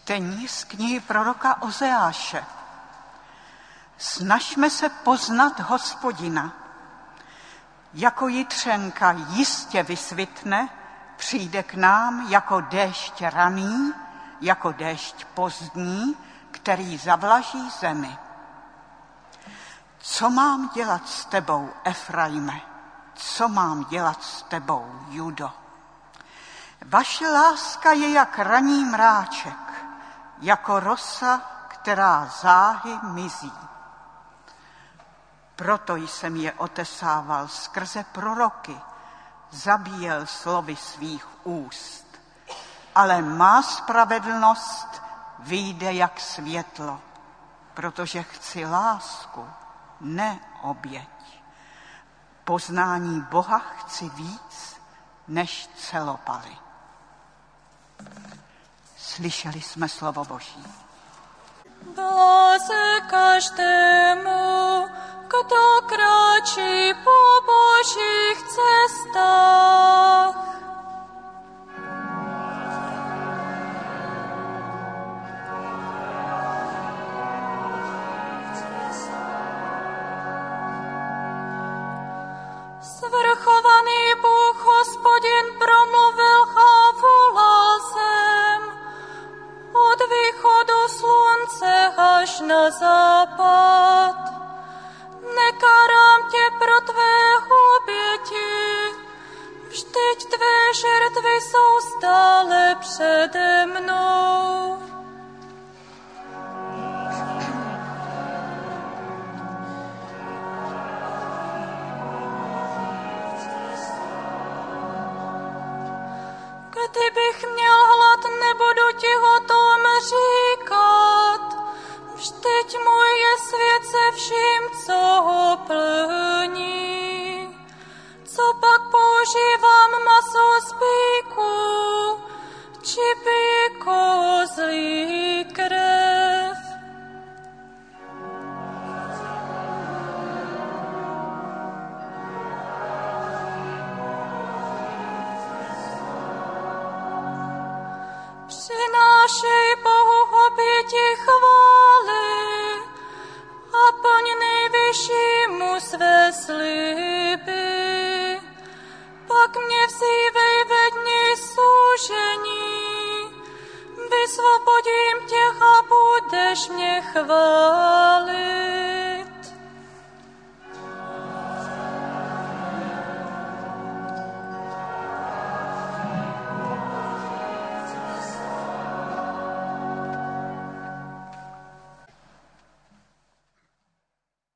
Čtení z knihy proroka Ozeáše. Snažme se poznat Hospodina. Jako jitřenka jistě vysvitne, přijde k nám jako déšť raný, jako déšť pozdní, který zavlaží zemi. Co mám dělat s tebou, Efraime? Co mám dělat s tebou, Judo? Vaše láska je jak ranní mráček, jako rosa, která záhy mizí. Proto jsem je otesával skrze proroky, zabíjel slovy svých úst. Ale má spravedlnost vyjde jak světlo, protože chci lásku, ne oběť. Poznání Boha chci víc než celopaly. Slyšeli jsme slovo Boží. Bláze každému, kdo kráčí po Božích cestách. Svrchovaný Bůh Hospodin promluvil a volal zem, od východu slunce až na západ. Nekarám tě pro tvé oběti, vždyť tvé žertvy jsou stále přede mnou. Kdybych měl hlad, nebudu ti o tom říkat. Vždyť můj je svět se vším, co ho plní. Co pak používám maso z býku, či kozlí krev? Přinášej Bohu oběti chvály a plň nejvyššímu své sliby. Pak mě vzývej ve dni soužení, vysvobodím tě a budeš mě chválit.